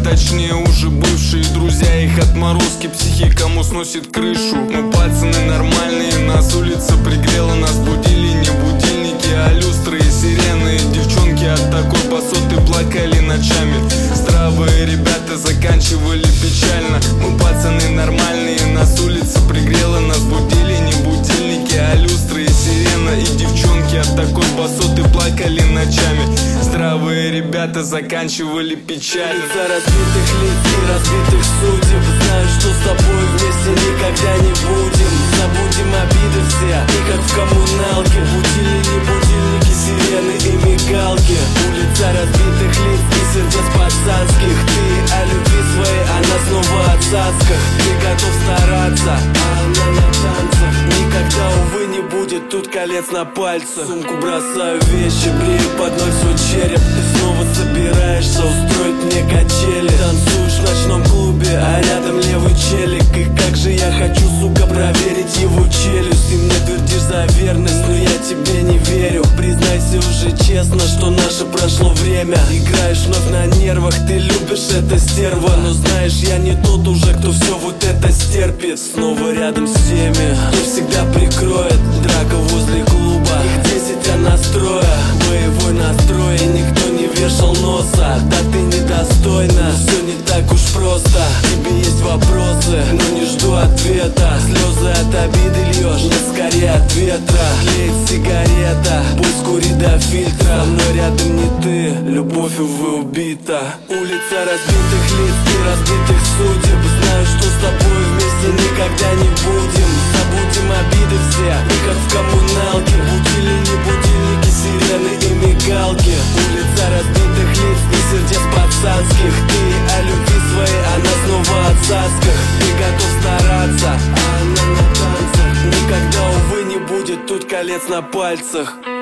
точнее уже бывшие друзья. Их отморозки, психикому сносит крышу. Мы пацаны нормальные, нас улица пригрела. Нас будили не будильники, а люстры и сирены. Девчонки от такой басоты плакали ночами. Здравые ребята заканчивали печально. Мы пацаны нормальные, нас улица пригрела. Нас будили не будильники, а люстры и сирена. И девчонки от такой басоты плакали ночами. Здравые ребята заканчивали печально. Из-за разбитых лиц и разбитых судеб знаю, что с тобой вместе никогда не будем. Забудем обиды все, и как в коммуналке. Будили не будильники, сирены и мигалки. Улица разбитых лиц и сердец пацанских. Ты о любви своей, она снова о цацках. Ты готов стараться, а она на танцах. Никогда, увы, не будет тут колец на пальцах. Сумку бросаю вещи, брею под ноль свой череп. Ты снова собираешься устроить мне качели. Танцуешь в ночном клубе, а рядом левый челик. И как же я хочу, сука, проверить его челюсть. Ты мне твердишь за верность, но я тебе не верю. Признайся уже честно, что наше прошло время. Играешь вновь на нервах, ты любишь это, стерва. Но знаешь, я не тот уже, кто все вот это стерпит. Снова рядом с теми, кто всегда прикроет. Драка возле клуба, их 10, а настроя. Боевой настрой, и никто не вешал носа. Да ты недостойна, все не так уж просто. Тебе есть вопросы, но не жду ответа. Слезы от обиды льешь, не скорее от ветра. Клеит сигарета, пусть кури до фильтра. Со мной рядом не ты, любовь, увы, убита. Улица разбитых лиц и разбитых судеб. Знаю, что с тобой вместе никогда не будем. Забудем обиды все, и как в коммуналке. Будили не будильники, сирены и мигалки. Улица разбитых лиц и сердец пацанских. Ты о любви своей, она снова о цацках. Ты готов стараться, а она на танцах. Никогда, увы, не будет тут колец на пальцах.